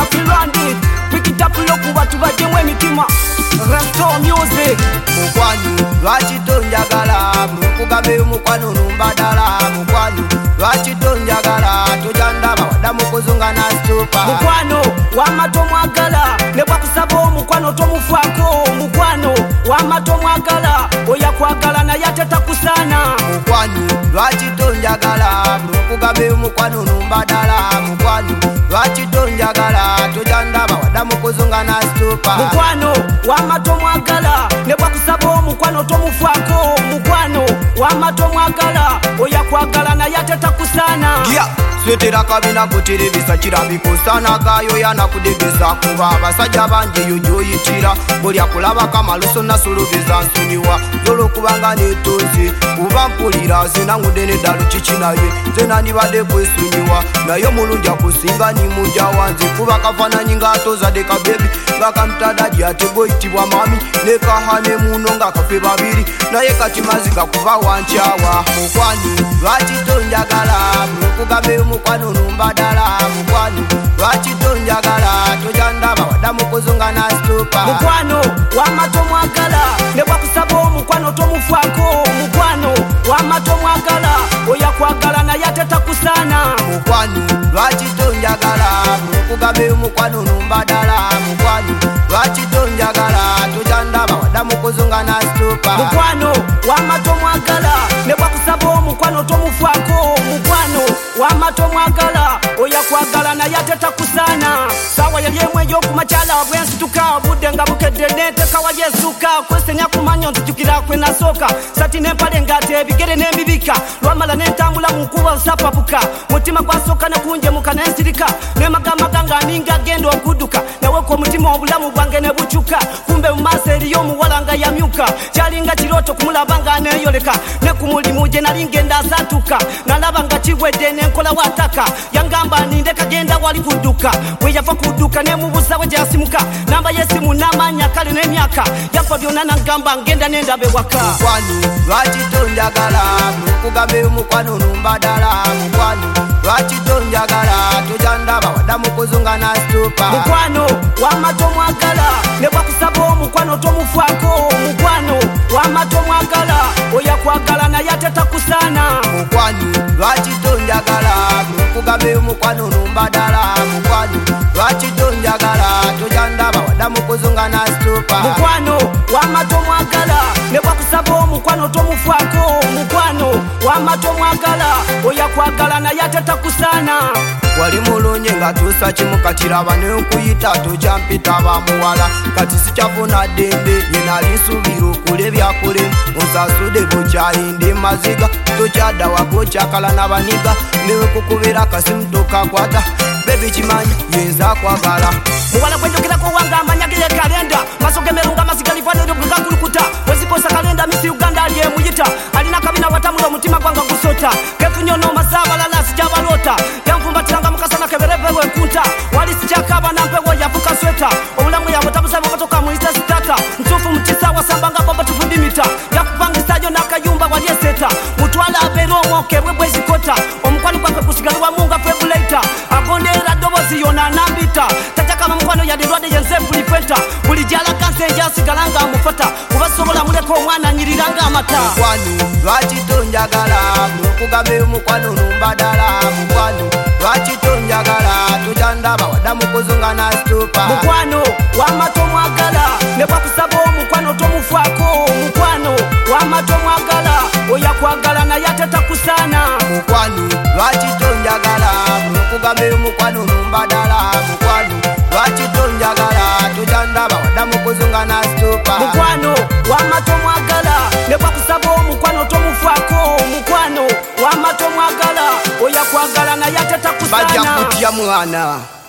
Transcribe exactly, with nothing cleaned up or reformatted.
ya Finlandi pikitapulo kuba tubajemu emitima Resto music mukwano lwaki tonjagala mukugambe mukwano numbadala mukwano lwaki tonjagala tojandaba wadda mukuzunga na stupa mukwano wama tomwagala ne bwakusaba omukwano tomufaako mukwano wama tomwagala oyakwagala naye ate takusaana mukwano lwaki tonjagala mukugambe mukwano numbadala mukwano lwaki tonjagala tojandaba wadda mukuzunga na stupa mukwano wama tomwagala ne bwakusaba omukwano tomufaako mukwano wama tomwagala oyakwagala naye ate takusaana yeah. Swetera kabina kutiribisa kirabikusaana gayo yana kudegesa kuba abasajja bangi eyo gyoyitira buli akulaba kamaluso nasulubiza nsonyiwa zolo kubanga netonze kuba mpulira zinangudde neddalu kikinaye zena nibadde kwesunyiwa naye omulungi akusinga nimunja wanze kuba kafananyi ngaatozadde kabebi ngakamutadadi ate goyitibwa mami nekahane muno nga kafe babiri naye kati maziga kuba wankyawa mukwano lwaki tonjagala mukugambe mukwano numbadala mukwano lwaki tonjagala tojandaba wadda mukuzunga na stupa mukwano wama tomwagala ne bwakusaba omukwano tomufaako mukwano wama tomwagala oyakwagala naye ate takusaana mukwano lwaki tonjagala mukugambe mukwano numbadala mukwano lwaki tonjagala tojandaba wadda mukuzunga na stupa mukwano wama tomwagala ne bwakusaba omukwano tomufaako mukwano wama tomwagala oyakwagala naye ate takusaana sawa yali emu ey'okumakyala bwensituka budde nga bukedde neetekawa yesuka kwesenya kumanyo nzijukira kwe nasooka sati n'empale ng'ate ebigere n'embibika lwamala n'entambula mu nkuba sapabuka mutima gwasooka ne kunjemuka n'ensirika n'emagamaga nga ninga genda okudduka naweka omutima obulamu bwange ne bukyuka kumbe mu maaso eriyo omuwala nga yamyuka kyalinga kirooto kumulaba nga neeyoleka ne ku mulimu gye nali ngenda asatuka nalaba nga kiwedde n'enkola wataka yangamba ninde kagenda wali kudduka bwe yava kudduka nemubuuza we gyasimuka namba yesimu n'amaanya kale n'emyaka yafa byonna nagamba ngenda n'endaba ewaka mukwano lwaki tonjagala mukugambe mukwano numbadala mukwano lwaki tonjagala tojandaba wadda mukuzunga na stupa mukwano wama tomwagala ne bwakusaba omukwano tomufaako mukwano wama tomwagala oyakwagala naye ate takusaana mukwano lwaki tonjagala mukugambe mukwano numbadala mukwano lwaki tonjagala tojandaba wadda mukuzunga na stupa mukwano wama tomwagala ne bwakusaba omukwano tomufaako mukwano wama tomwagala oyakwagala naye ate takusaana wali mulungi nga tuusa kimu katiraba nenkuyita tokyampita bamuwala kati sikyafuna ddembe yenali nsubira okula ebyakole onsasude bukyayindi maziga tokyadda wako kyakala n'abaniga newekukubira akasimu tokakwata bebi kimanyi yenza kwagala muwala gwenjogerako wanga amanya geye kalenda masogemerunga masigalivadero bwegakulukuta wezikosa kalenda misi uganda ali emuyita alina kabina watamula omutima gwanga gusota kefunyono masabalala sijabalota yanfumbatiranga mukasana keberevewe kunta wali sijakaba nampewo yavuka sweta obulamu yabutabusabe motoka muita sitata ntufu mutisa wasambanga baba tufundimita yakupangisayo nakayumba wali eseta mutwala aberomo kebwe bwezikota omukwano gwakwe kusigalwa munga febulaita agondera dobozi yona nambita tajakama mukwano yalirwadde yenzepulipenta buli jala kansenja asigalanga amufata kubasobola muleka omwana nyiriranga amata mukwano lwaki tonjagala mukugambe mukwano numbadala mukwano lwaki tonjagala tojandaba wadda mukuzunga na stupa mukwano wama tomwagala ne bwakusaba omukwano tomufaako mukwano wama tomwagala oyakwagala naye ate takusaana mukwano lwaki tonjagala mukugambe mukwano numbadala mukwano lwaki tonjagala tojandaba wadda mukuzunga na stupa mukwano wama tomwagala ne bwakusaba omukwano tomufaako mukwano wama tomwagala oyakwagala naye ate takusaana bajja kutya mwana